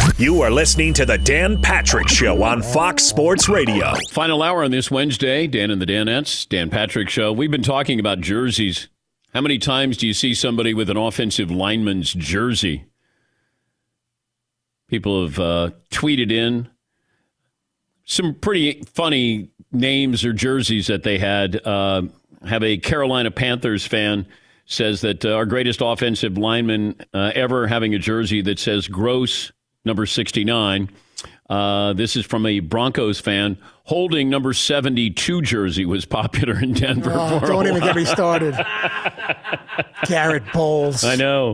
You are listening to the Dan Patrick Show on Fox Sports Radio. Final hour on this Wednesday, Dan and the Danettes, Dan Patrick Show. We've been talking about jerseys. How many times do you see somebody with an offensive lineman's jersey? People have tweeted in some pretty funny names or jerseys that they had. Have a Carolina Panthers fan says that our greatest offensive lineman ever having a jersey that says Gross, number 69. This is from a Broncos fan. Holding number 72 jersey was popular in Denver. Don't even get me started. Garrett Bowles. I know.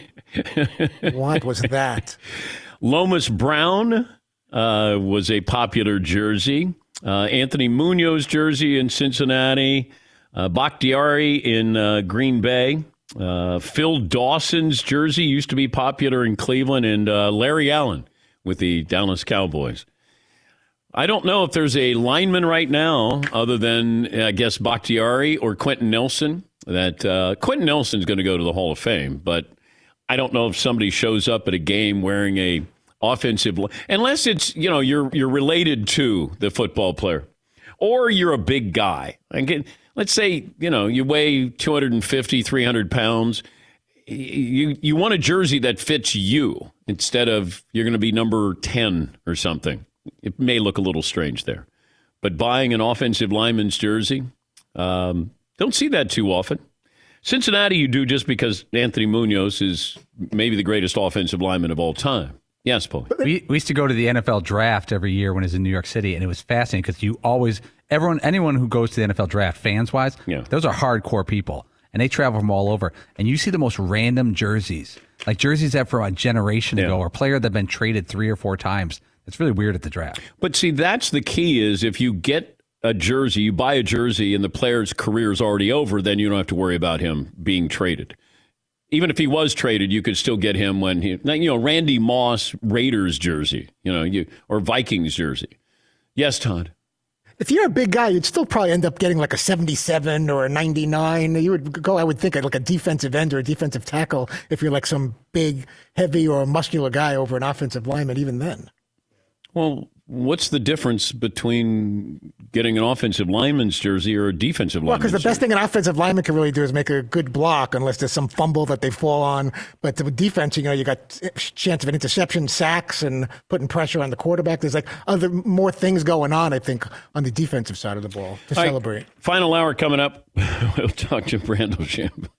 What was that? Lomas Brown was a popular jersey. Anthony Munoz jersey in Cincinnati. Bakhtiari in Green Bay. Phil Dawson's jersey used to be popular in Cleveland. And Larry Allen with the Dallas Cowboys. I don't know if there's a lineman right now other than, I guess, Bakhtiari or Quentin Nelson. That Quentin Nelson's going to go to the Hall of Fame, but I don't know if somebody shows up at a game wearing a offensive, unless it's, you're related to the football player or you're a big guy. Again, let's say, you weigh 250, 300 pounds. You want a jersey that fits you instead of you're going to be number 10 or something. It may look a little strange there. But buying an offensive lineman's jersey, don't see that too often. Cincinnati you do just because Anthony Munoz is maybe the greatest offensive lineman of all time. Yes, Paul. We used to go to the NFL draft every year when it was in New York City, and it was fascinating because anyone who goes to the NFL draft, fans-wise, those are hardcore people, and they travel from all over. And you see the most random jerseys, like jerseys that from a generation ago, or a player that have been traded 3 or 4 times. It's really weird at the draft. But see, that's the key is if you get a jersey, you buy a jersey, and the player's career is already over, then you don't have to worry about him being traded. Even if he was traded, you could still get him when Randy Moss Raiders jersey, or Vikings jersey. Yes, Todd. If you're a big guy, you'd still probably end up getting like a 77 or a 99. You would go, I would think, like a defensive end or a defensive tackle if you're like some big, heavy or muscular guy over an offensive lineman, even then. Well, what's the difference between getting an offensive lineman's jersey or a defensive lineman's jersey? Well, because the best thing an offensive lineman can really do is make a good block unless there's some fumble that they fall on. But with defense, you got chance of an interception, sacks, and putting pressure on the quarterback. There's more things going on, I think, on the defensive side of the ball to celebrate. Final hour coming up. We'll talk to Brandel Chamblee.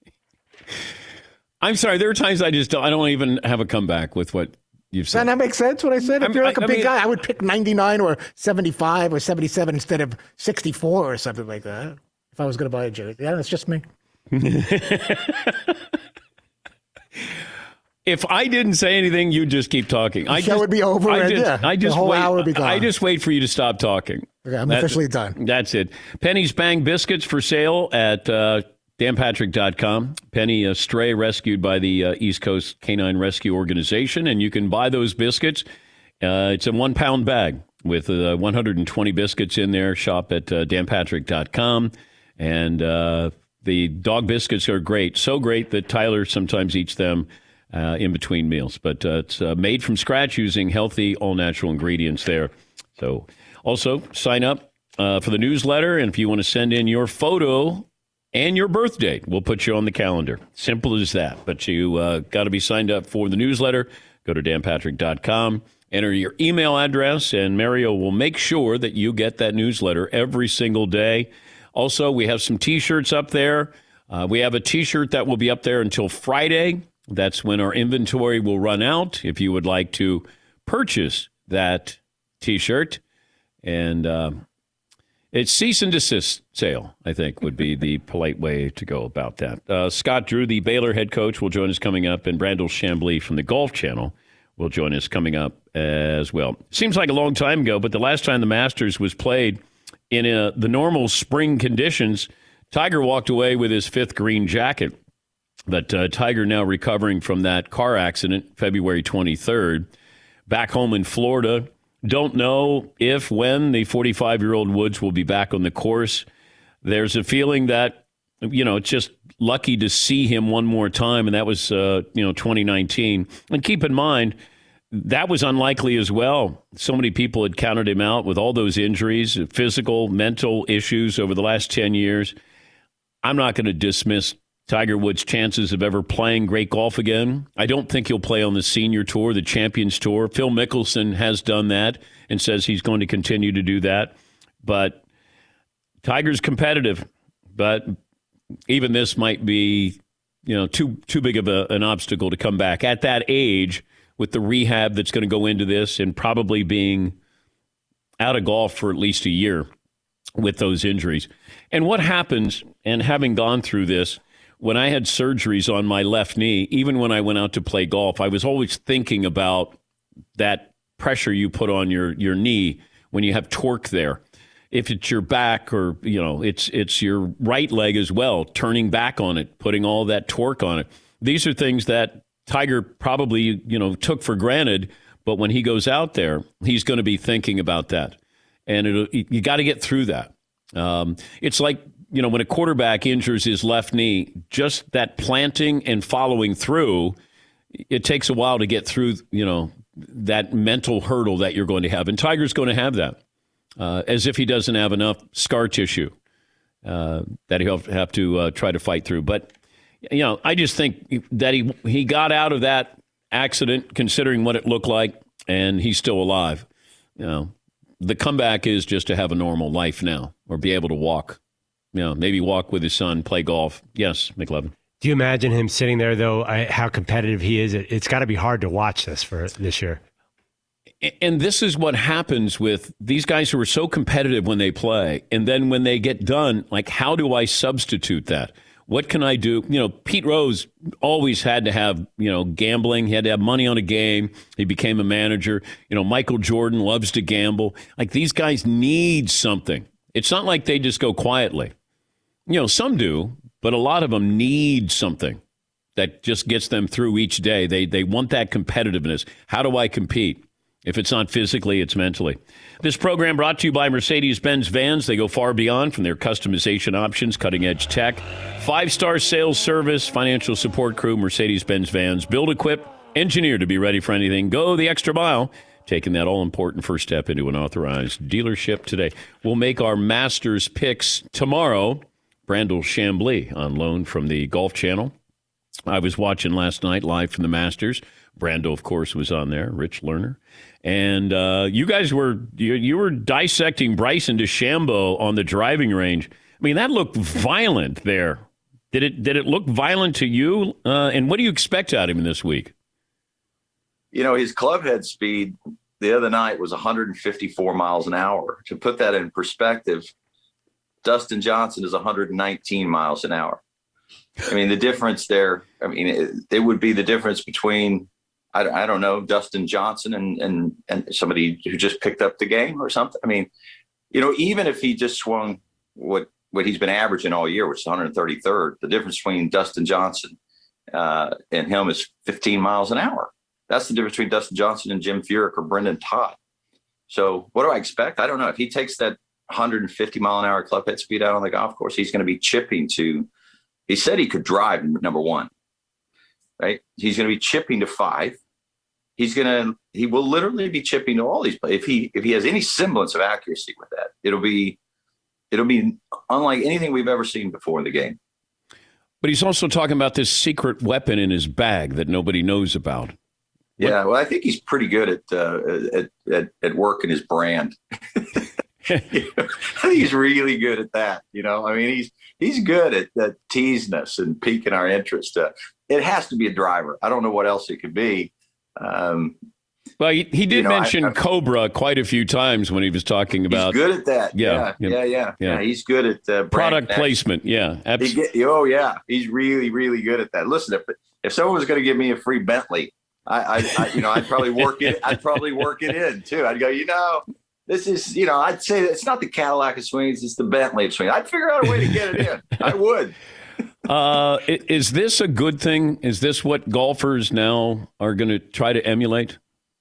I'm sorry. There are times I don't even have a comeback with what you've said. Doesn't that make sense what I said? If you're a big guy, I would pick 99 or 75 or 77 instead of 64 or something like that if I was going to buy a jersey. Yeah, that's just me. If I didn't say anything, you'd just keep talking. The show would be over. The whole hour would be gone. I just wait for you to stop talking. Okay, I'm officially done. That's it. Penny's Bang Biscuits for sale at danpatrick.com. Penny, a stray rescued by the East Coast Canine Rescue Organization, and you can buy those biscuits. It's a 1-pound bag with 120 biscuits in there. Shop at danpatrick.com. And the dog biscuits are great. So great that Tyler sometimes eats them in between meals. But it's made from scratch using healthy, all-natural ingredients there. So also sign up for the newsletter, and if you want to send in your photo and your birth date, we'll put you on the calendar. Simple as that. But you got to be signed up for the newsletter. Go to danpatrick.com, enter your email address, and Mario will make sure that you get that newsletter every single day. Also, we have some T-shirts up there. We have a T-shirt that will be up there until Friday. That's when our inventory will run out. If you would like to purchase that T-shirt, and it's cease and desist sale, I think, would be the polite way to go about that. Scott Drew, the Baylor head coach, will join us coming up, and Brandel Chamblee from the Golf Channel will join us coming up as well. Seems like a long time ago, but the last time the Masters was played in the normal spring conditions, Tiger walked away with his 5th green jacket. But Tiger now recovering from that car accident February 23rd. Back home in Florida. Don't know if, when the 45-year-old Woods will be back on the course. There's a feeling that, it's just lucky to see him one more time, and that was, 2019. And keep in mind, that was unlikely as well. So many people had counted him out with all those injuries, physical, mental issues over the last 10 years. I'm not going to dismiss Tiger Woods' chances of ever playing great golf again. I don't think he'll play on the senior tour, the Champions Tour. Phil Mickelson has done that and says he's going to continue to do that. But Tiger's competitive. But even this might be, too big of an obstacle to come back at that age, with the rehab that's going to go into this and probably being out of golf for at least a year with those injuries. And what happens, and having gone through this, when I had surgeries on my left knee, even when I went out to play golf, I was always thinking about that pressure you put on your knee when you have torque there. If it's your back or, it's your right leg as well, turning back on it, putting all that torque on it. These are things that Tiger probably, took for granted, but when he goes out there, he's going to be thinking about that. And you got to get through that. It's like, when a quarterback injures his left knee, just that planting and following through, it takes a while to get through, that mental hurdle that you're going to have. And Tiger's going to have that, as if he doesn't have enough scar tissue that he'll have to try to fight through. But I just think that he got out of that accident, considering what it looked like, and he's still alive. The comeback is just to have a normal life now, or be able to walk. Maybe walk with his son, play golf. Yes, McLevin. Do you imagine him sitting there, though, how competitive he is? It's got to be hard to watch this for this year. And this is what happens with these guys who are so competitive when they play. And then when they get done, like, how do I substitute that? What can I do? Pete Rose always had to have, gambling. He had to have money on a game. He became a manager. Michael Jordan loves to gamble. Like, these guys need something. It's not like they just go quietly. Some do, but a lot of them need something that just gets them through each day. They want that competitiveness. How do I compete? If it's not physically, it's mentally. This program brought to you by Mercedes-Benz Vans. They go far beyond from their customization options, cutting-edge tech, 5-star sales service, financial support crew. Mercedes-Benz Vans, build, equip, engineer to be ready for anything. Go the extra mile, taking that all-important first step into an authorized dealership today. We'll make our Masters picks tomorrow. Brandel Chambly on loan from the Golf Channel. I was watching last night live from the Masters. Brando, of course, was on there, Rich Lerner. And you guys were dissecting Bryson DeChambeau on the driving range. I mean, that looked violent there. Did it look violent to you? And what do you expect out of him this week? His club head speed the other night was 154 miles an hour. To put that in perspective, Dustin Johnson is 119 miles an hour. I mean, the difference there, it would be the difference between, I don't know, Dustin Johnson and somebody who just picked up the game or something. I mean, even if he just swung what he's been averaging all year, which is 133rd, the difference between Dustin Johnson and him is 15 miles an hour. That's the difference between Dustin Johnson and Jim Furyk or Brendan Todd. So what do I expect? I don't know. If he takes that 150 mile an hour club head speed out on the golf course, he's going to be chipping to, he said he could drive number one, right? He's going to be chipping to 5. He will literally be chipping to all these. If he has any semblance of accuracy with that, it'll be unlike anything we've ever seen before in the game. But he's also talking about this secret weapon in his bag that nobody knows about. Yeah, well, I think he's pretty good at working his brand. I think he's really good at that. He's good at teasing us and piquing our interest. It has to be a driver. I don't know what else it could be. Well, he did mention Cobra quite a few times when he was talking about. He's good at that. Yeah. He's good at product placement. Yeah, absolutely. He's really, really good at that. Listen, if someone was going to give me a free Bentley, I'd probably work it. I'd probably work it in too. I'd go, this is, I'd say it's not the Cadillac of swings, it's the Bentley of swings. I'd figure out a way to get it in. I would. Is this a good thing? Is this what golfers now are going to try to emulate?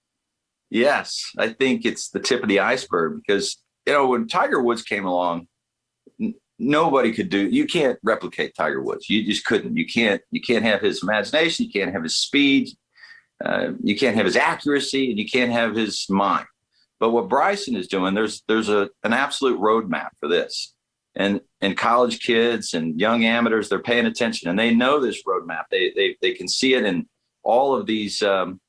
Yes, I think it's the tip of the iceberg because, when Tiger Woods came along, nobody could you can't replicate Tiger Woods. You just couldn't. You can't have his imagination. You can't have his speed. You can't have his accuracy and you can't have his mind. But what Bryson is doing, there's an absolute roadmap for this. And college kids and young amateurs, they're paying attention and they know this roadmap. They can see it in all of these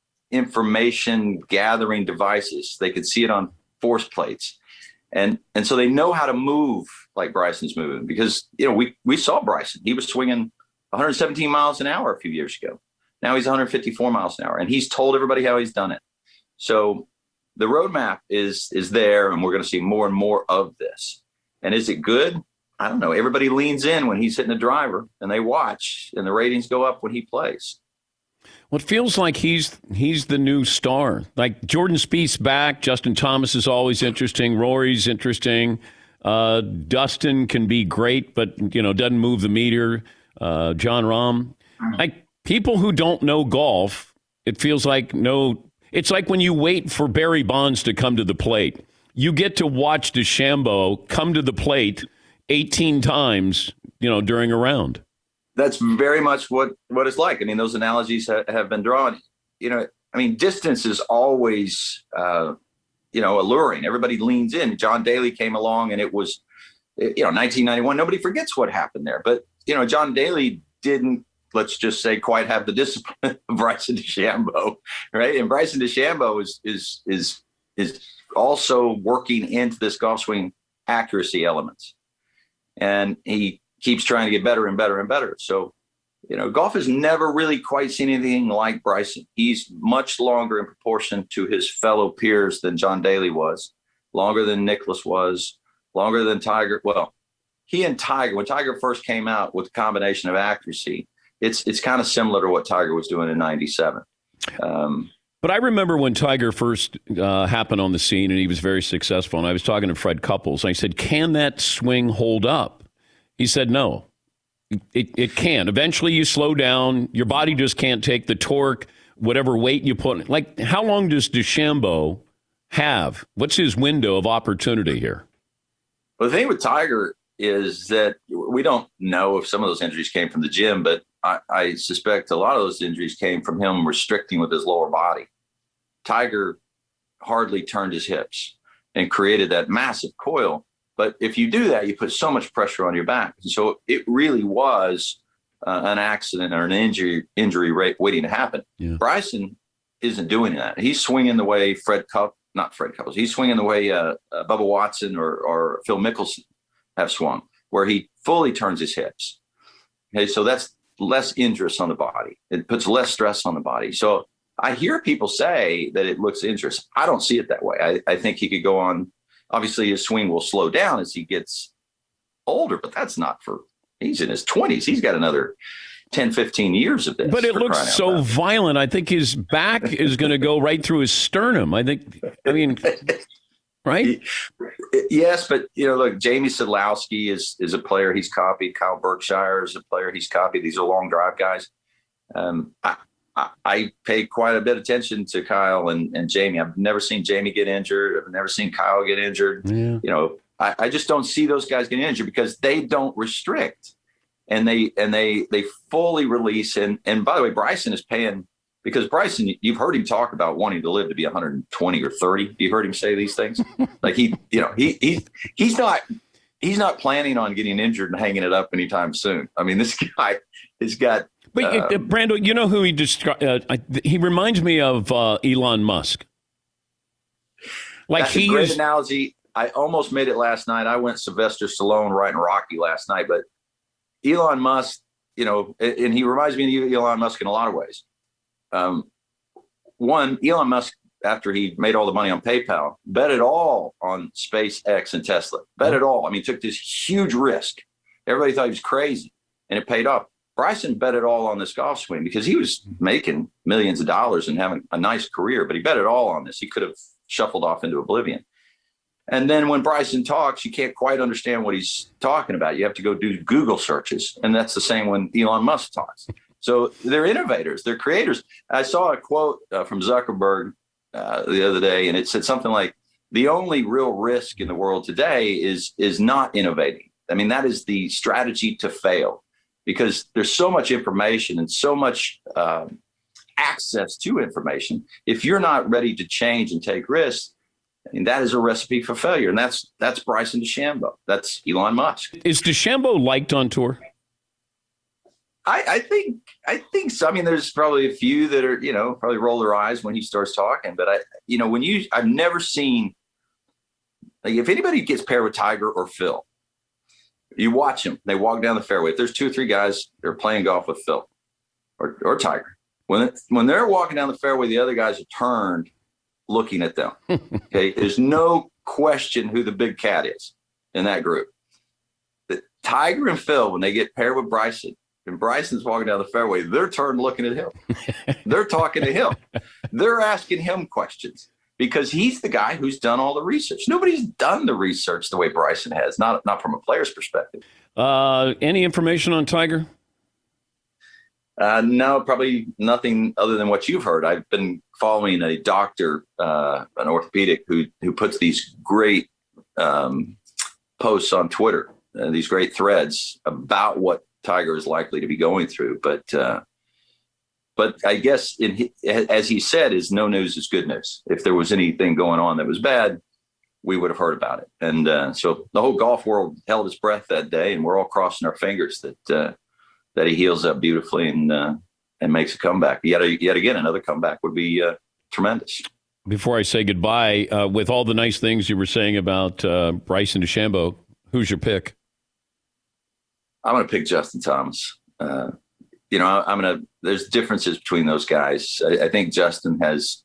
information gathering devices. They can see it on force plates. And so they know how to move like Bryson's moving, because, we saw Bryson. He was swinging 117 miles an hour a few years ago. Now he's 154 miles an hour, and he's told everybody how he's done it. So the roadmap is there, and we're going to see more and more of this. And is it good? I don't know. Everybody leans in when he's hitting the driver, and they watch, and the ratings go up when he plays. Well, it feels like he's the new star. Like Jordan Spieth's back. Justin Thomas is always interesting. Rory's interesting. Dustin can be great, but doesn't move the meter. Jon Rahm. Like people who don't know golf, it feels like it's like when you wait for Barry Bonds to come to the plate. You get to watch DeChambeau come to the plate 18 times, during a round. That's very much what it's like. I mean, those analogies have been drawn. Distance is always, alluring. Everybody leans in. John Daly came along, and it was, 1991. Nobody forgets what happened there. But, John Daly didn't, let's just say, quite have the discipline of Bryson DeChambeau, right? And Bryson DeChambeau is also working into this golf swing accuracy elements. And he keeps trying to get better and better and better. So, golf has never really quite seen anything like Bryson. He's much longer in proportion to his fellow peers than John Daly was, longer than Nicklaus was, longer than Tiger. Well, he and Tiger, when Tiger first came out with a combination of accuracy, it's kind of similar to what Tiger was doing in 97. But I remember when Tiger first happened on the scene, and he was very successful. And I was talking to Fred Couples, and I said, "Can that swing hold up?" He said, "No, it can. Eventually you slow down. Your body just can't take the torque, whatever weight you put. Like, how long does DeChambeau have? What's his window of opportunity here?" Well, the thing with Tiger is that we don't know if some of those injuries came from the gym, but I suspect a lot of those injuries came from him restricting with his lower body. Tiger hardly turned his hips and created that massive coil. But if you do that, you put so much pressure on your back. And so it really was an accident or an injury rate waiting to happen. Yeah. Bryson isn't doing that. He's swinging the way not Fred Couples. He's swinging the way Bubba Watson or Phil Mickelson have swung, where he fully turns his hips. Okay, so that's less injurious on the body. It puts less stress on the body. So I hear people say that it looks injurious. I don't see it that way. I think he could go on. Obviously, his swing will slow down as he gets older, but that's not he's in his 20s. He's got another 10, 15 years of this. But it looks so violent. I think his back is going to go right through his sternum. Right? Yes, but, look, Jamie Sadlowski is a player he's copied. Kyle Berkshire is a player he's copied. These are long drive guys. I pay quite a bit of attention to Kyle and Jamie. I've never seen Jamie get injured. I've never seen Kyle get injured. Yeah. I just don't see those guys getting injured because they don't restrict and they fully release. And by the way, Bryson is paying, because Bryson, you've heard him talk about wanting to live to be 120 or 30. You heard him say these things. Like he's not planning on getting injured and hanging it up anytime soon. I mean, this guy has got. But Brando, you know who he described? He reminds me of Elon Musk. Like that's a great analogy. I almost made it last night. I went Sylvester Stallone riding Rocky last night, but Elon Musk, and he reminds me of Elon Musk in a lot of ways. One, Elon Musk, after he made all the money on PayPal, bet it all on SpaceX and Tesla. Bet it all. I mean, took this huge risk. Everybody thought he was crazy, and it paid off. Bryson bet it all on this golf swing because he was making millions of dollars and having a nice career, but he bet it all on this. He could have shuffled off into oblivion. And then when Bryson talks, you can't quite understand what he's talking about. You have to go do Google searches. And that's the same when Elon Musk talks. So they're innovators, they're creators. I saw a quote from Zuckerberg the other day, and it said something like, the only real risk in the world today is not innovating. I mean, that is the strategy to fail, because there's so much information and so much access to information. If you're not ready to change and take risks, that is a recipe for failure. And that's Bryson DeChambeau. That's Elon Musk. Is DeChambeau liked on tour? I think so. I mean, there's probably a few that are, probably roll their eyes when he starts talking. But I've never seen, like, if anybody gets paired with Tiger or Phil, you watch them, they walk down the fairway. If there's 2 or 3 guys that are playing golf with Phil or Tiger, when they're walking down the fairway, the other guys are turned looking at them. Okay. There's no question who the big cat is in that group. The Tiger and Phil, when they get paired with Bryson, and Bryson's walking down the fairway, they're turned looking at him. They're talking to him. They're asking him questions because he's the guy who's done all the research. Nobody's done the research the way Bryson has, not from a player's perspective. Any information on Tiger? No, probably nothing other than what you've heard. I've been following a doctor, an orthopedic, who puts these great posts on Twitter, these great threads about what Tiger is likely to be going through. But I guess as he said, is no news is good news. If there was anything going on that was bad, we would have heard about it. And so the whole golf world held its breath that day, and we're all crossing our fingers that he heals up beautifully and makes a comeback. Yet again, another comeback would be tremendous. Before I say goodbye, with all the nice things you were saying about Bryson DeChambeau, who's your pick? I'm going to pick Justin Thomas. There's differences between those guys. I think Justin has,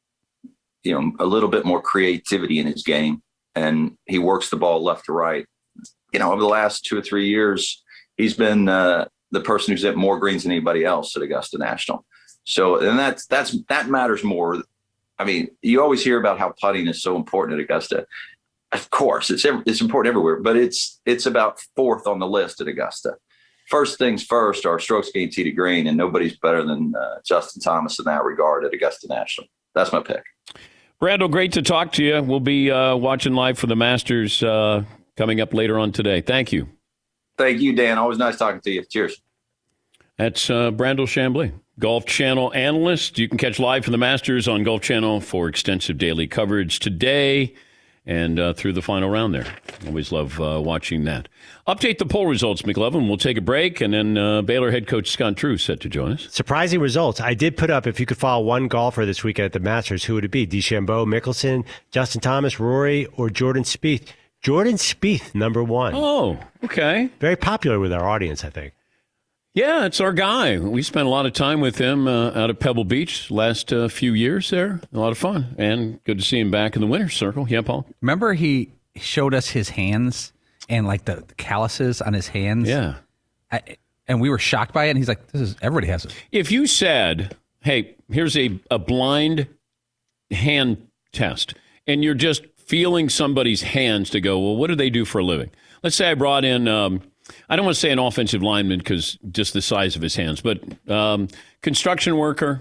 a little bit more creativity in his game, and he works the ball left to right. Over the last 2 or 3 years, he's been the person who's hit more greens than anybody else at Augusta National. So, and that matters more. I mean, you always hear about how putting is so important at Augusta. Of course, it's important everywhere, but it's about 4th on the list at Augusta. First things first are strokes gained tee to green, and nobody's better than Justin Thomas in that regard at Augusta National. That's my pick. Brandel, great to talk to you. We'll be watching live for the Masters coming up later on today. Thank you. Thank you, Dan. Always nice talking to you. Cheers. That's Brandel Chambly, Golf Channel analyst. You can catch live from the Masters on Golf Channel for extensive daily coverage today and through the final round there. Always love watching that. Update the poll results, McLovin. We'll take a break, and then Baylor head coach Scott Drew set to join us. Surprising results. I did put up, if you could follow one golfer this weekend at the Masters, who would it be? DeChambeau, Mickelson, Justin Thomas, Rory, or Jordan Spieth? Jordan Spieth, number 1. Oh, okay. Very popular with our audience, I think. Yeah, it's our guy. We spent a lot of time with him out at Pebble Beach last few years there. A lot of fun. And good to see him back in the winner's circle. Yeah, Paul? Remember he showed us his hands and like the calluses on his hands? Yeah. And we were shocked by it. And he's like, everybody has it. If you said, hey, here's a blind hand test, and you're just feeling somebody's hands to go, well, what do they do for a living? Let's say I brought in... I don't want to say an offensive lineman because just the size of his hands, but construction worker,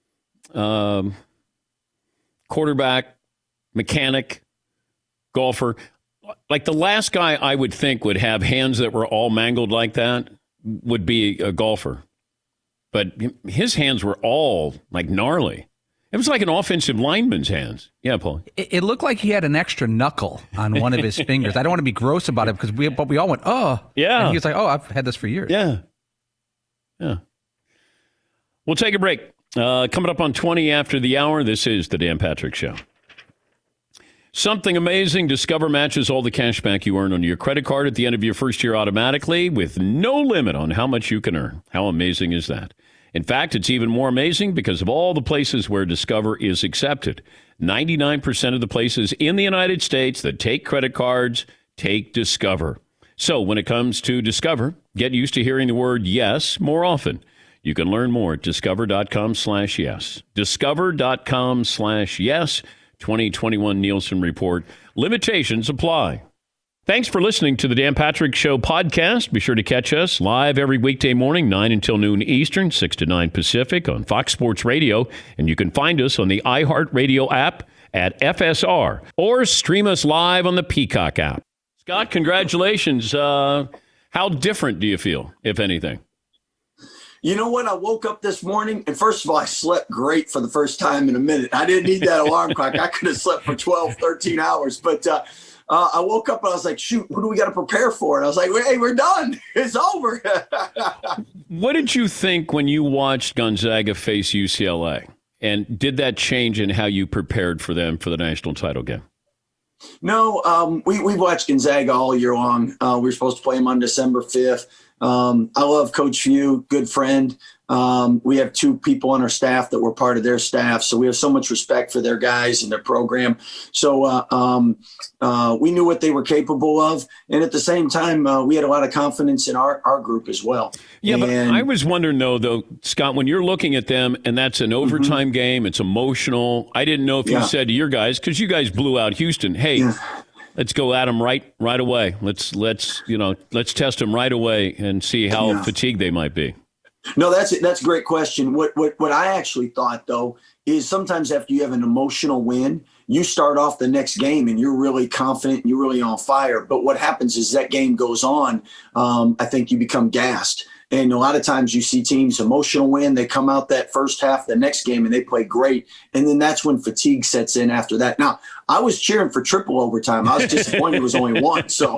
quarterback, mechanic, golfer. Like the last guy I would think would have hands that were all mangled like that would be a golfer. But his hands were all like gnarly. It was like an offensive lineman's hands. Yeah, Paul. It looked like he had an extra knuckle on one of his fingers. I don't want to be gross about it because we all went, oh. Yeah. And he was like, oh, I've had this for years. Yeah. Yeah. We'll take a break. Coming up on 20 after the hour, this is the Dan Patrick Show. Something amazing. Discover matches all the cash back you earn on your credit card at the end of your first year automatically with no limit on how much you can earn. How amazing is that? In fact, it's even more amazing because of all the places where Discover is accepted. 99% of the places in the United States that take credit cards take Discover. So when it comes to Discover, get used to hearing the word yes more often. You can learn more at discover.com/yes. Discover.com/yes. 2021 Nielsen Report. Limitations apply. Thanks for listening to the Dan Patrick Show podcast. Be sure to catch us live every weekday morning, 9 until noon Eastern, 6 to 9 Pacific on Fox Sports Radio. And you can find us on the iHeartRadio app at FSR or stream us live on the Peacock app. Scott, congratulations. How different do you feel, if anything? You know what? I woke up this morning, and first of all, I slept great for the first time in a minute. I didn't need that alarm clock. I could have slept for 12, 13 hours. But I woke up and I was like, shoot, what do we got to prepare for? And I was like, hey, we're done. It's over. What did you think when you watched Gonzaga face UCLA? And did that change in how you prepared for them for the national title game? No, we've watched Gonzaga all year long. We were supposed to play them on December 5th. I love Coach Few, good friend. We have 2 people on our staff that were part of their staff. So we have so much respect for their guys and their program. So we knew what they were capable of. And at the same time, we had a lot of confidence in our group as well. Yeah, but I was wondering, though, Scott, when you're looking at them and that's an overtime game, it's emotional. I didn't know if you said to your guys, because you guys blew out Houston, hey, let's go at them right away. Let's test them right away and see how fatigued they might be. No, that's a great question. What I actually thought, though, is sometimes after you have an emotional win, you start off the next game and you're really confident and you're really on fire. But what happens is that game goes on. I think you become gassed. And a lot of times you see teams emotional win. They come out that first half, the next game, and they play great. And then that's when fatigue sets in after that. Now, I was cheering for triple overtime. I was disappointed it was only 1. So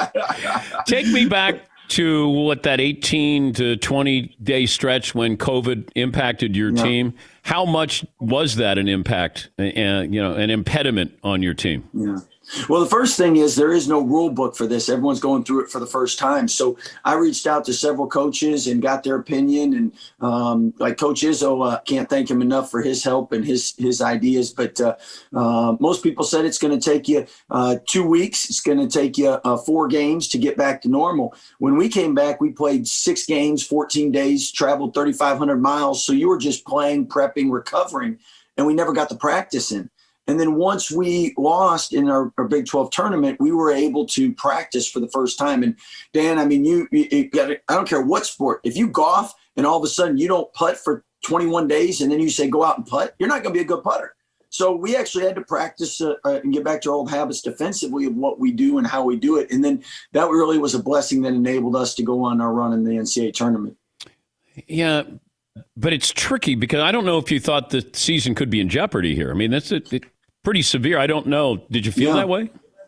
take me back to that 18 to 20 day stretch when COVID impacted your team. How much was that an impact, an impediment on your team? Yeah. Well, the first thing is there is no rule book for this. Everyone's going through it for the first time. So I reached out to several coaches and got their opinion. And like Coach Izzo, can't thank him enough for his help and his ideas. But most people said it's going to take you 2 weeks. It's going to take you 4 games to get back to normal. When we came back, we played 6 games, 14 days, traveled 3,500 miles. So you were just playing, prepping, recovering, and we never got the practice in. And then once we lost in our Big 12 tournament, we were able to practice for the first time. And Dan, I mean, you got to, I don't care what sport. If you golf and all of a sudden you don't putt for 21 days and then you say go out and putt, you're not going to be a good putter. So we actually had to practice and get back to our old habits defensively of what we do and how we do it. And then that really was a blessing that enabled us to go on our run in the NCAA tournament. Yeah. But it's tricky because I don't know if you thought the season could be in jeopardy here. I mean, that's pretty severe. I don't know. Did you feel that way?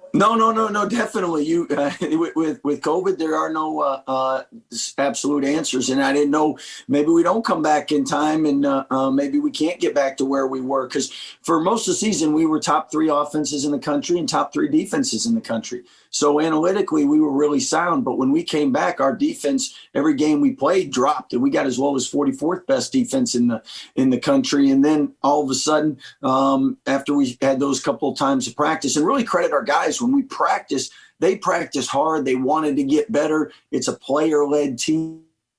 No, definitely. You with COVID, there are no absolute answers, and I didn't know. Maybe we don't come back in time, and maybe we can't get back to where we were. Because for most of the season, we were top 3 offenses in the country and top 3 defenses in the country. So analytically, we were really sound. But when we came back, our defense, every game we played, dropped, and we got as low as 44th best defense in the country. And then all of a sudden, after we had those couple of times of practice, and really credit our guys. When we practice, they practice hard. They wanted to get better. It's a player-led team.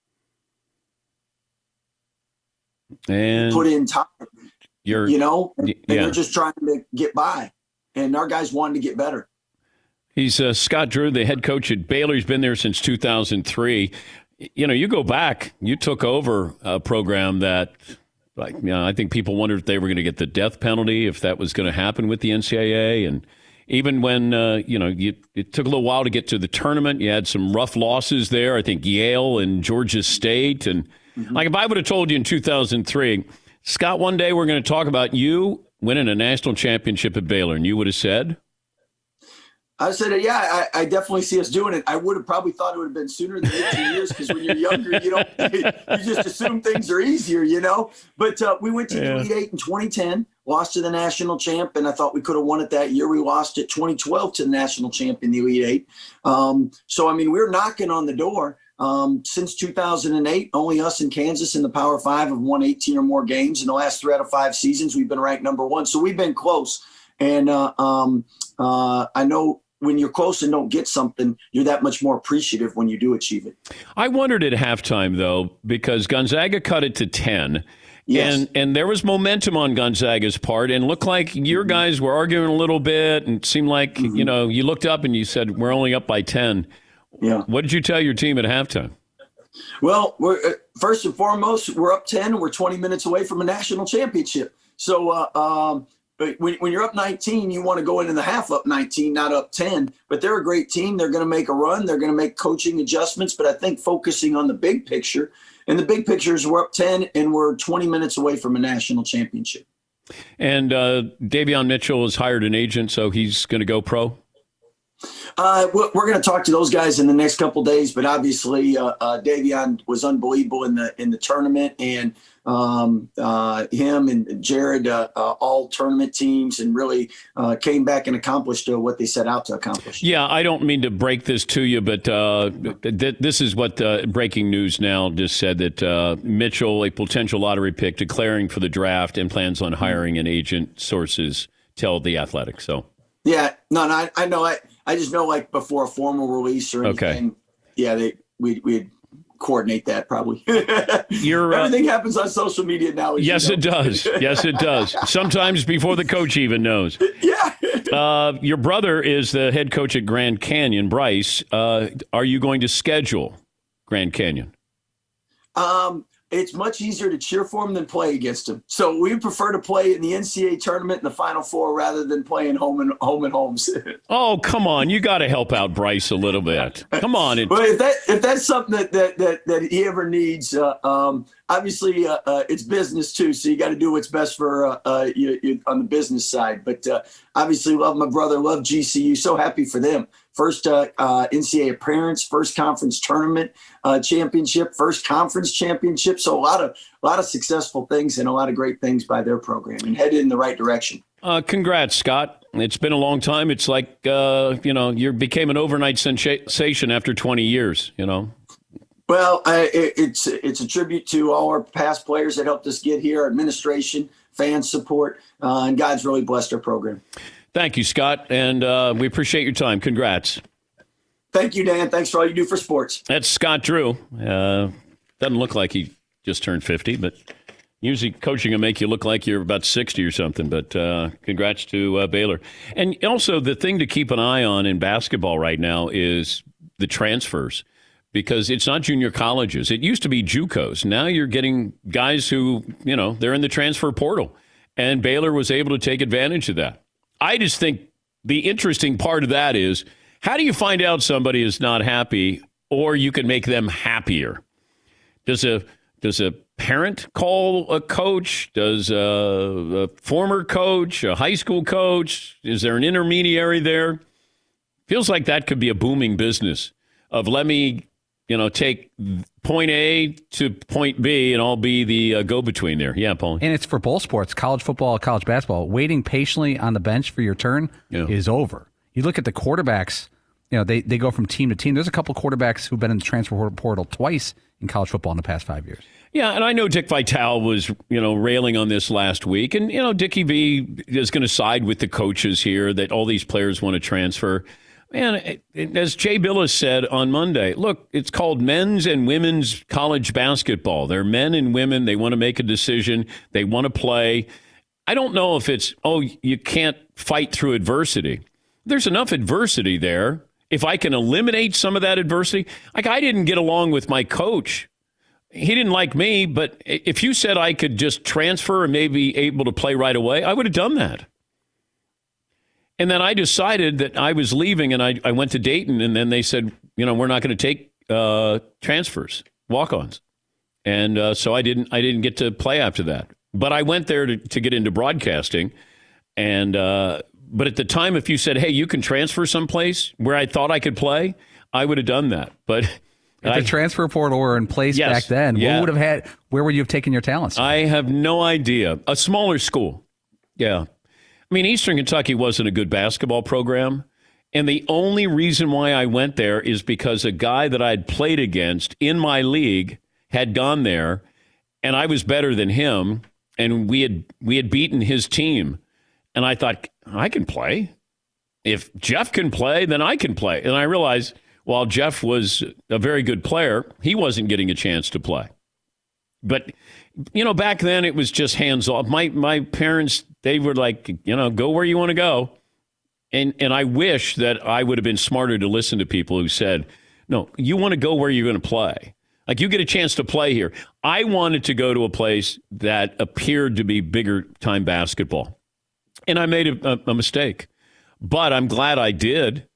And put in time, and they're just trying to get by. And our guys wanted to get better. He's Scott Drew, the head coach at Baylor. He's been there since 2003. You go back, you took over a program that, I think people wondered if they were going to get the death penalty, if that was going to happen with the NCAA. And even when, it took a little while to get to the tournament, you had some rough losses there. I think Yale and Georgia State. And if I would have told you in 2003, Scott, one day we're going to talk about you winning a national championship at Baylor, and you would have said? I said, I definitely see us doing it. I would have probably thought it would have been sooner than 18 years because when you're younger, you just assume things are easier, But we went to the Elite Eight in 2010, lost to the national champ, and I thought we could have won it that year. We lost it 2012 to the national champ in the Elite Eight. So, we're knocking on the door. Since 2008, only us and Kansas in the Power 5 have won 18 or more games. In the last 3 out of 5 seasons, we've been ranked number 1. So we've been close. And I know when you're close and don't get something, you're that much more appreciative when you do achieve it. I wondered at halftime, though, because Gonzaga cut it to 10. Yes. And there was momentum on Gonzaga's part, and looked like your guys were arguing a little bit, and it seemed like, you looked up and you said, we're only up by 10. Yeah. What did you tell your team at halftime? Well, we're first and foremost, we're up 10. We're 20 minutes away from a national championship. So But when you're up 19, you want to go into the half up 19, not up 10. But they're a great team. They're going to make a run. They're going to make coaching adjustments. But I think focusing on the big picture, and the big picture is we're up 10 and we're 20 minutes away from a national championship. And Davion Mitchell has hired an agent, so he's going to go pro? We're going to talk to those guys in the next couple of days. But obviously, Davion was unbelievable in the tournament, and him and Jared, all tournament teams, and really came back and accomplished what they set out to accomplish. Yeah, I don't mean to break this to you, but this is what Breaking News Now just said, that Mitchell, a potential lottery pick, declaring for the draft and plans on hiring an agent, sources tell The Athletic. So, yeah, no, I know. I just know, like, before a formal release or anything, okay. Yeah, we'd coordinate that probably. Everything happens on social media now. Yes, it does. Yes, it does. Sometimes before the coach even knows. Yeah. Your brother is the head coach at Grand Canyon, Bryce. Are you going to schedule Grand Canyon? It's much easier to cheer for him than play against him. So we prefer to play in the NCAA tournament in the Final Four rather than playing home and homes. Oh, come on. You got to help out Bryce a little bit. Come on. But if that's something that he ever needs, obviously it's business too. So you got to do what's best for you on the business side. But obviously love my brother, love GCU. So happy for them. First NCAA appearance, first conference tournament championship, first conference championship. So a lot of successful things and a lot of great things by their program, and headed in the right direction. Congrats, Scott. It's been a long time. It's like, you became an overnight sensation after 20 years, Well, it's a tribute to all our past players that helped us get here, our administration, fan support, and God's really blessed our program. Thank you, Scott, and we appreciate your time. Congrats. Thank you, Dan. Thanks for all you do for sports. That's Scott Drew. Doesn't look like he just turned 50, but usually coaching will make you look like you're about 60 or something. But congrats to Baylor. And also, the thing to keep an eye on in basketball right now is the transfers, because it's not junior colleges. It used to be JUCOs. Now you're getting guys who, they're in the transfer portal, and Baylor was able to take advantage of that. I just think the interesting part of that is, how do you find out somebody is not happy, or you can make them happier? Does a parent call a coach? Does a former coach, a high school coach? Is there an intermediary there? Feels like that could be a booming business of, let me, take point A to point B, and I'll be the go-between there. Yeah, Paul. And it's for both sports, college football, college basketball. Waiting patiently on the bench for your turn is over. You look at the quarterbacks, they go from team to team. There's a couple quarterbacks who've been in the transfer portal twice in college football in the past 5 years. Yeah, and I know Dick Vitale was, railing on this last week. And, Dickie V is going to side with the coaches here that all these players want to transfer. Man, as Jay Billis said on Monday, look, it's called men's and women's college basketball. They're men and women. They want to make a decision. They want to play. I don't know if it's, you can't fight through adversity. There's enough adversity there. If I can eliminate some of that adversity, like, I didn't get along with my coach. He didn't like me, but if you said I could just transfer and maybe able to play right away, I would have done that. And then I decided that I was leaving, and I went to Dayton, and then they said, we're not going to take transfers, walk-ons. And so I didn't get to play after that. But I went there to get into broadcasting. And but at the time, if you said, hey, you can transfer someplace where I thought I could play, I would have done that. But if the transfer portal were in place back then, where would you have taken your talents? I have no idea. A smaller school. Yeah. I mean, Eastern Kentucky wasn't a good basketball program, and the only reason why I went there is because a guy that I'd played against in my league had gone there, and I was better than him, and we had beaten his team. And I thought, I can play. If Jeff can play, then I can play. And I realized, while Jeff was a very good player, he wasn't getting a chance to play. But, back then it was just hands off. My parents, they were like, go where you want to go. And I wish that I would have been smarter to listen to people who said, no, you want to go where you're going to play. Like, you get a chance to play here. I wanted to go to a place that appeared to be bigger time basketball. And I made a mistake. But I'm glad I did.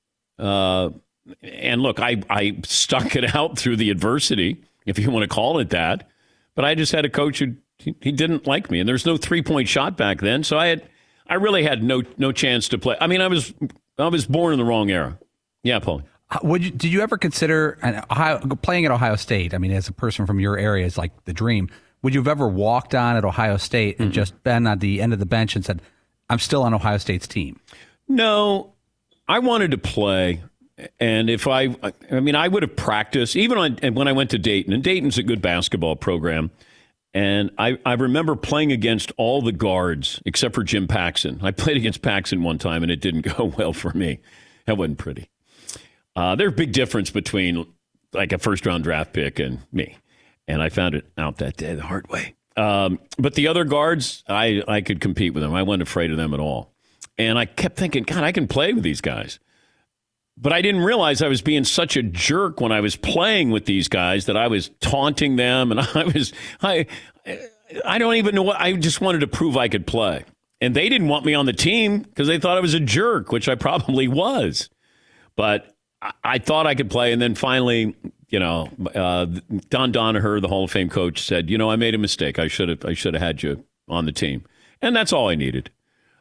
And look, I stuck it out through the adversity, if you want to call it that. But I just had a coach who he didn't like me. And there's no 3-point shot back then. So I really had no chance to play. I mean, I was born in the wrong era. Yeah, Paul. Did you ever consider playing at Ohio State? I mean, as a person from your area, is like the dream. Would you have ever walked on at Ohio State and just been at the end of the bench and said, I'm still on Ohio State's team? No, I wanted to play. And if I would have practiced, even when I went to Dayton, and Dayton's a good basketball program. And I remember playing against all the guards except for Jim Paxson. I played against Paxson one time, and it didn't go well for me. That wasn't pretty. There's a big difference between like a first-round draft pick and me. And I found it out that day the hard way. But the other guards, I could compete with them. I wasn't afraid of them at all. And I kept thinking, God, I can play with these guys. But I didn't realize I was being such a jerk when I was playing with these guys that I was taunting them. And I don't even know what, I just wanted to prove I could play. And they didn't want me on the team because they thought I was a jerk, which I probably was. But I thought I could play. And then finally, Don Donaher, the Hall of Fame coach, said, I made a mistake. I should have had you on the team. And that's all I needed.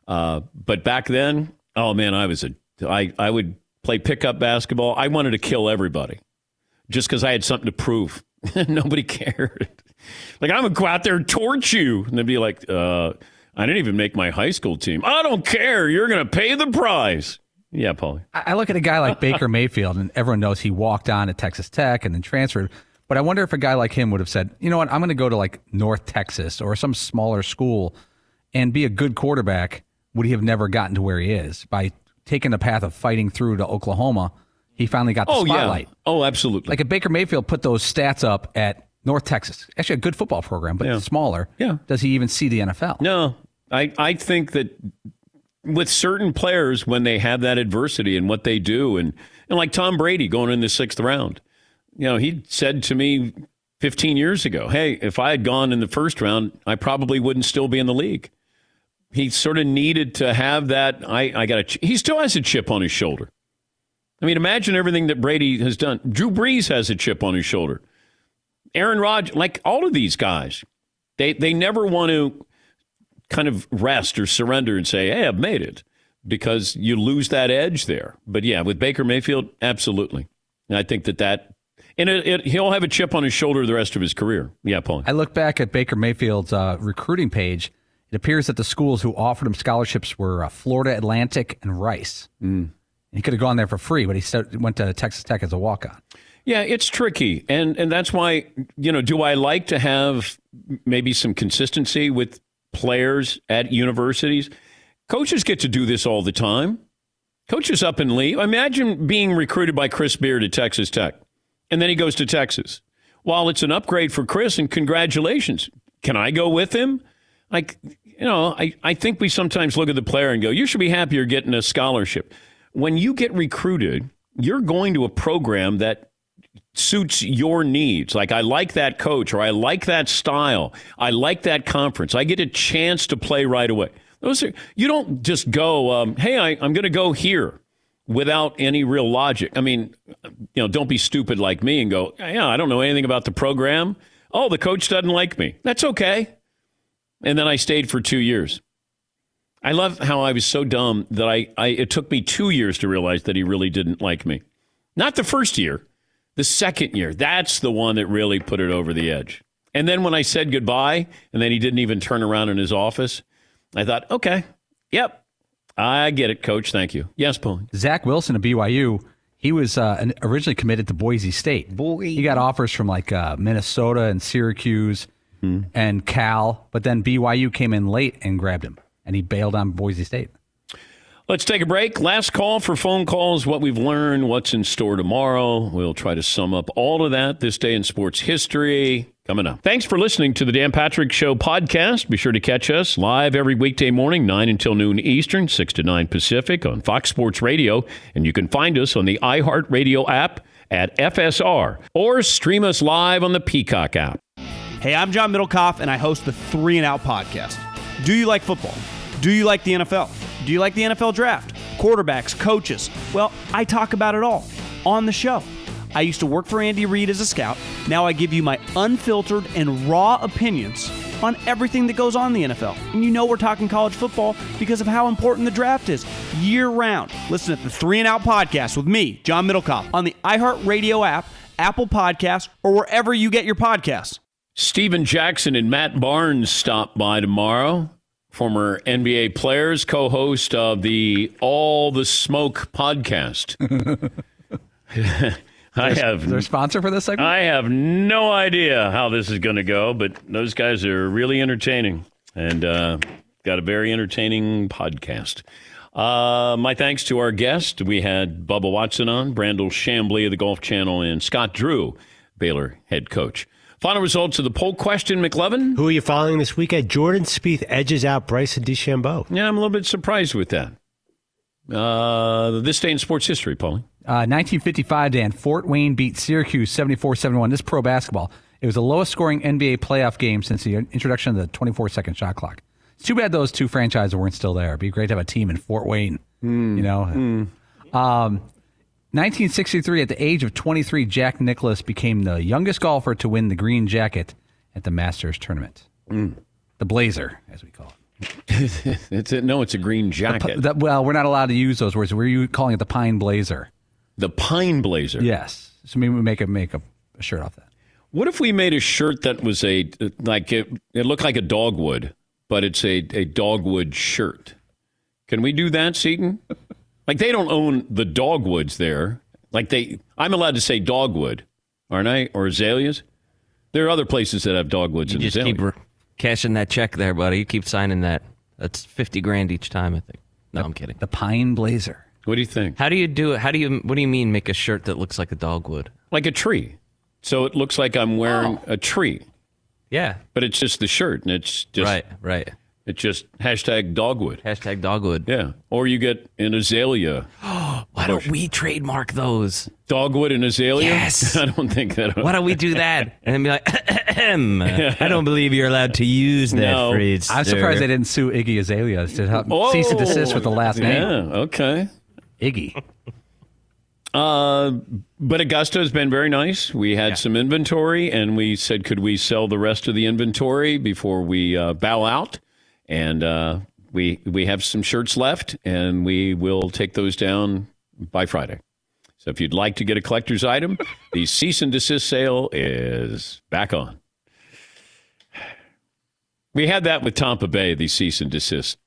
But back then, oh man, I would play pickup basketball. I wanted to kill everybody just because I had something to prove. Nobody cared. Like, I'm going to go out there and torch you. And they'd be like, I didn't even make my high school team. I don't care. You're going to pay the price. Yeah, Paulie. I look at a guy like Baker Mayfield, and everyone knows he walked on at Texas Tech and then transferred. But I wonder if a guy like him would have said, you know what, I'm going to go to like North Texas or some smaller school and be a good quarterback. Would he have never gotten to where he is? By taking the path of fighting through to Oklahoma, he finally got the spotlight. Yeah. Oh, absolutely. Like if Baker Mayfield put those stats up at North Texas, actually a good football program, but smaller, does he even see the NFL? No. I think that with certain players, when they have that adversity and what they do, and like Tom Brady going in the 6th round, he said to me 15 years ago, hey, if I had gone in the 1st round, I probably wouldn't still be in the league. He sort of needed to have that. He still has a chip on his shoulder. I mean, imagine everything that Brady has done. Drew Brees has a chip on his shoulder. Aaron Rodgers, like all of these guys, they never want to kind of rest or surrender and say, hey, I've made it, because you lose that edge there. But yeah, with Baker Mayfield, absolutely. And I think he'll have a chip on his shoulder the rest of his career. Yeah, Paul. I look back at Baker Mayfield's recruiting page. It appears that the schools who offered him scholarships were Florida Atlantic and Rice. He could have gone there for free, but he went to Texas Tech as a walk-on. Yeah, it's tricky. And that's why, do I like to have maybe some consistency with players at universities? Coaches get to do this all the time. Coaches up and leave. Imagine being recruited by Chris Beard at Texas Tech, and then he goes to Texas. While it's an upgrade for Chris, and congratulations, can I go with him? Like, I think we sometimes look at the player and go, you should be happy you're getting a scholarship. When you get recruited, you're going to a program that suits your needs. Like, I like that coach, or I like that style. I like that conference. I get a chance to play right away. You don't just go, hey, I'm going to go here without any real logic. I mean, don't be stupid like me and go, yeah, I don't know anything about the program. Oh, the coach doesn't like me. That's okay. And then I stayed for 2 years. I love how I was so dumb that it took me 2 years to realize that he really didn't like me. Not the first year, the second year. That's the one that really put it over the edge. And then when I said goodbye, and then he didn't even turn around in his office, I thought, okay, yep, I get it, Coach. Thank you. Yes, Paul. Zach Wilson of BYU, he was originally committed to Boise State. He got offers from like Minnesota and Syracuse and Cal, but then BYU came in late and grabbed him, and he bailed on Boise State. Let's take a break. Last call for phone calls, what we've learned, what's in store tomorrow. We'll try to sum up all of that this day in sports history coming up. Thanks for listening to the Dan Patrick Show podcast. Be sure to catch us live every weekday morning, 9 until noon Eastern, 6 to 9 Pacific on Fox Sports Radio. And you can find us on the iHeartRadio app at FSR, or stream us live on the Peacock app. Hey, I'm John Middlecoff, and I host the 3 and Out podcast. Do you like football? Do you like the NFL? Do you like the NFL draft? Quarterbacks, coaches? Well, I talk about it all on the show. I used to work for Andy Reid as a scout. Now I give you my unfiltered and raw opinions on everything that goes on in the NFL. And you know we're talking college football because of how important the draft is year-round. Listen to the 3 and Out podcast with me, John Middlecoff, on the iHeartRadio app, Apple Podcasts, or wherever you get your podcasts. Steven Jackson and Matt Barnes stop by tomorrow. Former NBA players, co-host of the All the Smoke podcast. Is there a sponsor for this segment? I have no idea how this is going to go, but those guys are really entertaining and got a very entertaining podcast. My thanks to our guest. We had Bubba Watson on, Brandel Chambly of the Golf Channel, and Scott Drew, Baylor head coach. Final results of the poll question, McLevin. Who are you following this weekend? Jordan Spieth edges out Bryson DeChambeau. Yeah, I'm a little bit surprised with that. This day in sports history, Paulie. 1955, Dan, Fort Wayne beat Syracuse 74-71. This is pro basketball. It was the lowest scoring NBA playoff game since the introduction of the 24-second shot clock. It's too bad those two franchises weren't still there. It'd be great to have a team in Fort Wayne. 1963, at the age of 23, Jack Nicklaus became the youngest golfer to win the green jacket at the Masters tournament. The Blazer, as we call it. It's a green jacket. Well, we're not allowed to use those words. We're calling it the Pine Blazer. The Pine Blazer. Yes. So maybe we make a shirt off that. What if we made a shirt that was it looked like a dogwood, but it's a dogwood shirt? Can we do that, Seton? Like, they don't own the dogwoods there. I'm allowed to say dogwood, aren't I? Or azaleas? There are other places that have dogwoods and azaleas. Keep cashing that check there, buddy. You keep signing that. That's $50,000 each time, I think. No, I'm kidding. The Pine Blazer. What do you think? How do you do it? What do you mean make a shirt that looks like a dogwood? Like a tree. So it looks like I'm wearing a tree. Yeah. But it's just the shirt, and it's just... Right. It's just #dogwood. #dogwood. Yeah. Or you get an azalea. Why don't we trademark those? Dogwood and azalea? Yes. I don't think that... Why don't we do that? And then be like, I don't believe you're allowed to use that phrase. I'm surprised they didn't sue Iggy Azalea to help cease and desist with the last name. Yeah, okay. Iggy. But Augusta has been very nice. We had some inventory, and we said, could we sell the rest of the inventory before we bow out? And we have some shirts left, and we will take those down by Friday. So if you'd like to get a collector's item, the cease and desist sale is back on. We had that with Tampa Bay, the cease and desist.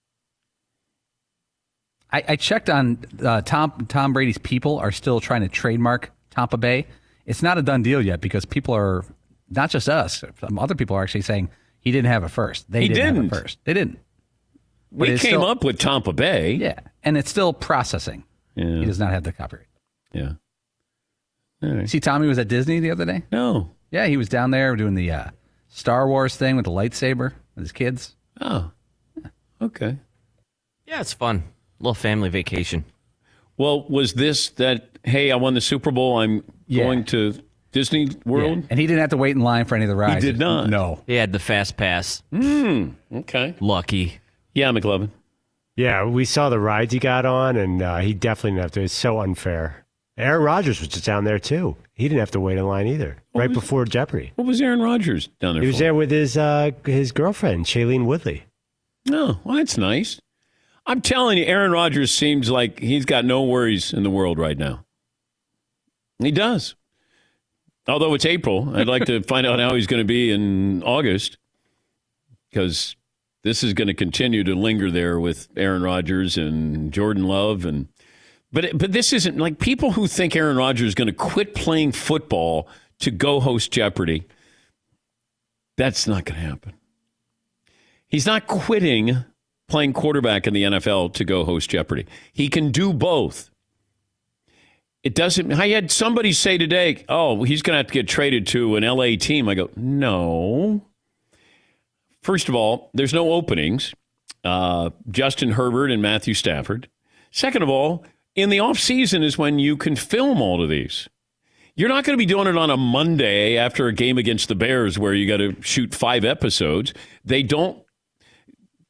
I checked on Tom Brady's people are still trying to trademark Tampa Bay. It's not a done deal yet because people are, not just us, some other people are actually saying he didn't have it first. They didn't have it first. They didn't. But we came up with Tampa Bay. Yeah, and it's still processing. Yeah. He does not have the copyright. Yeah. All right. See, Tommy was at Disney the other day? No. Yeah, he was down there doing the Star Wars thing with the lightsaber with his kids. Oh, okay. Yeah, it's fun. A little family vacation. Well, was this that, hey, I won the Super Bowl, I'm going to Disney World? Yeah. And he didn't have to wait in line for any of the rides. He did not. No. He had the fast pass. Okay. Lucky. Yeah, McLevin. Yeah, we saw the rides he got on, and he definitely didn't have to. It's so unfair. Aaron Rodgers was just down there, too. He didn't have to wait in line either, before Jeopardy. What was Aaron Rodgers down there He was for? there with his girlfriend, Shailene Woodley. Oh, well, that's nice. I'm telling you, Aaron Rodgers seems like he's got no worries in the world right now. He does. Although it's April, I'd like to find out how he's going to be in August, because this is going to continue to linger there with Aaron Rodgers and Jordan Love. But this isn't like people who think Aaron Rodgers is going to quit playing football to go host Jeopardy. That's not going to happen. He's not quitting playing quarterback in the NFL to go host Jeopardy. He can do both. It doesn't. I had somebody say today, oh, he's going to have to get traded to an LA team. I go, no. First of all, there's no openings. Justin Herbert and Matthew Stafford. Second of all, in the offseason is when you can film all of these. You're not going to be doing it on a Monday after a game against the Bears where you got to shoot 5 episodes. They don't.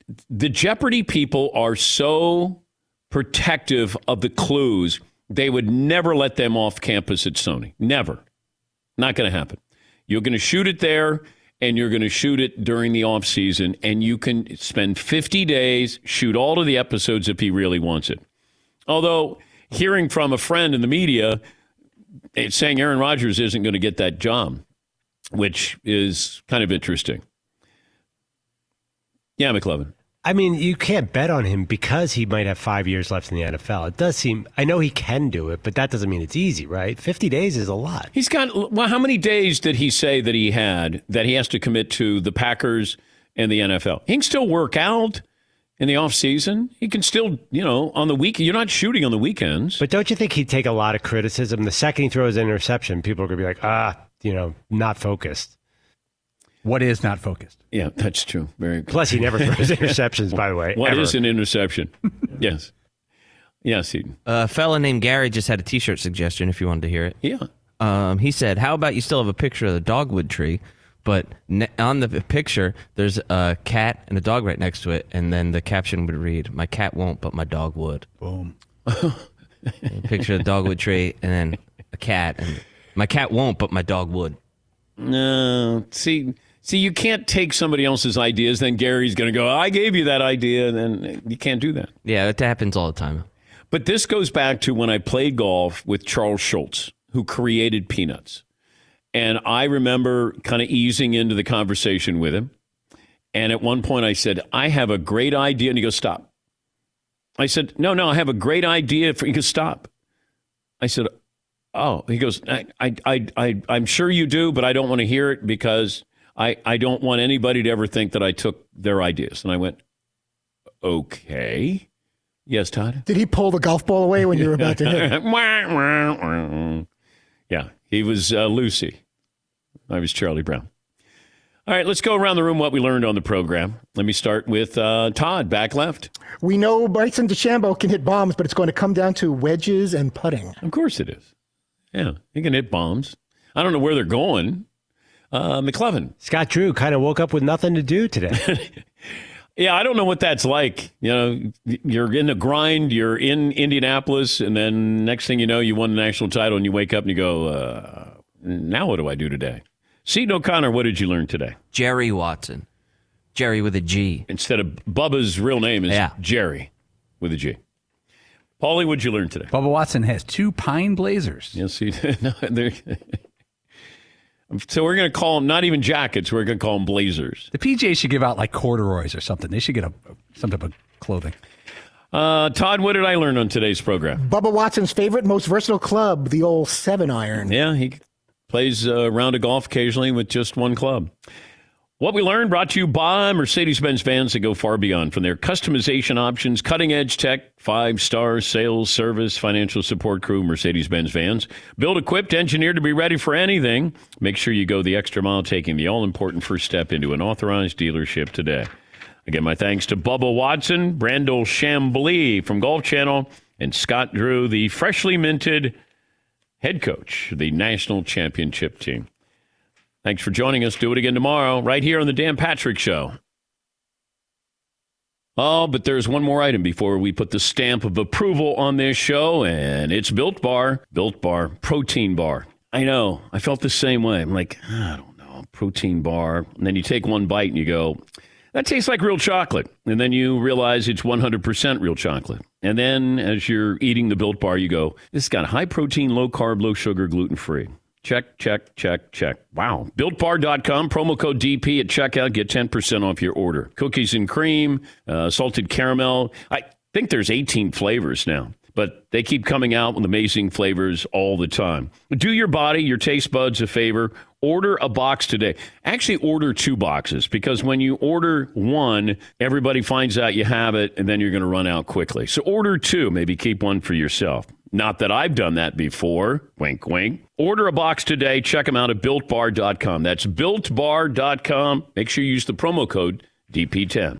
the Jeopardy people are so protective of the clues, they would never let them off campus at Sony. Never. Not going to happen. You're going to shoot it there, and you're going to shoot it during the off season, and you can spend 50 days, shoot all of the episodes if he really wants it. Although, hearing from a friend in the media saying Aaron Rodgers isn't going to get that job, which is kind of interesting. Yeah, McLovin. I mean, you can't bet on him because he might have 5 years left in the NFL. It does seem, I know he can do it, but that doesn't mean it's easy, right? 50 days is a lot. He's got, well, how many days did he say that he had that he has to commit to the Packers and the NFL? He can still work out in the off season. He can still, on the week. You're not shooting on the weekends. But don't you think he'd take a lot of criticism? The second he throws an interception, people are going to be like, not focused. What is not focused? Yeah, that's true. Very. Plus, he never throws interceptions, by the way. What ever. is an interception? Yes. Yes, Eden. A fella named Gary just had a T-shirt suggestion if you wanted to hear it. Yeah. He said, how about you still have a picture of the dogwood tree, but on the picture, there's a cat and a dog right next to it, and then the caption would read, my cat won't, but my dog would. Boom. Picture of the dogwood tree, and then a cat, and my cat won't, but my dog would. No. See, you can't take somebody else's ideas, then Gary's going to go, I gave you that idea, and then you can't do that. Yeah, it happens all the time. But this goes back to when I played golf with Charles Schultz, who created Peanuts. And I remember kind of easing into the conversation with him. And at one point I said, I have a great idea. And he goes, stop. I said, no, I have a great idea. He goes, stop. I said, oh. He goes, I'm sure you do, but I don't want to hear it because I don't want anybody to ever think that I took their ideas. And I went, okay. Yes, Todd? Did he pull the golf ball away when you were about to hit? Yeah, he was Lucy. I was Charlie Brown. All right, let's go around the room what we learned on the program. Let me start with Todd, back left. We know Bryson DeChambeau can hit bombs, but it's going to come down to wedges and putting. Of course it is. Yeah, he can hit bombs. I don't know where they're going. McLovin. Scott Drew kind of woke up with nothing to do today. Yeah, I don't know what that's like. You're in the grind, you're in Indianapolis, and then next thing you know, you won the national title, and you wake up and you go, now what do I do today? Seton O'Connor, what did you learn today? Jerry Watson. Jerry with a G. Instead of Bubba's real name is Jerry with a G. Paulie, what did you learn today? Bubba Watson has 2 Pine Blazers. Yes, he did. So we're going to call them not even jackets. We're going to call them blazers. The PGA should give out like corduroys or something. They should get some type of clothing. Todd, what did I learn on today's program? Bubba Watson's favorite, most versatile club, the old 7-iron. Yeah, he plays a round of golf occasionally with just one club. What we learned brought to you by Mercedes-Benz vans that go far beyond. From their customization options, cutting-edge tech, 5-star sales, service, financial support crew, Mercedes-Benz vans. Built, equipped, engineered to be ready for anything. Make sure you go the extra mile, taking the all-important first step into an authorized dealership today. Again, my thanks to Bubba Watson, Brandel Chambly from Golf Channel, and Scott Drew, the freshly minted head coach of the national championship team. Thanks for joining us. Do it again tomorrow, right here on the Dan Patrick Show. Oh, but there's one more item before we put the stamp of approval on this show, and it's Built Bar. Built Bar, protein bar. I know. I felt the same way. I'm like, I don't know, protein bar. And then you take one bite and you go, that tastes like real chocolate. And then you realize it's 100% real chocolate. And then as you're eating the Built Bar, you go, this has got high protein, low carb, low sugar, gluten-free. Check, check, check, check. Wow. BuiltBar.com, promo code DP at checkout. Get 10% off your order. Cookies and cream, salted caramel. I think there's 18 flavors now, but they keep coming out with amazing flavors all the time. Do your body, your taste buds a favor. Order a box today. Actually, order 2 boxes, because when you order one, everybody finds out you have it, and then you're going to run out quickly. So order 2. Maybe keep one for yourself. Not that I've done that before. Wink, wink. Order a box today. Check them out at BuiltBar.com. That's BuiltBar.com. Make sure you use the promo code DP10.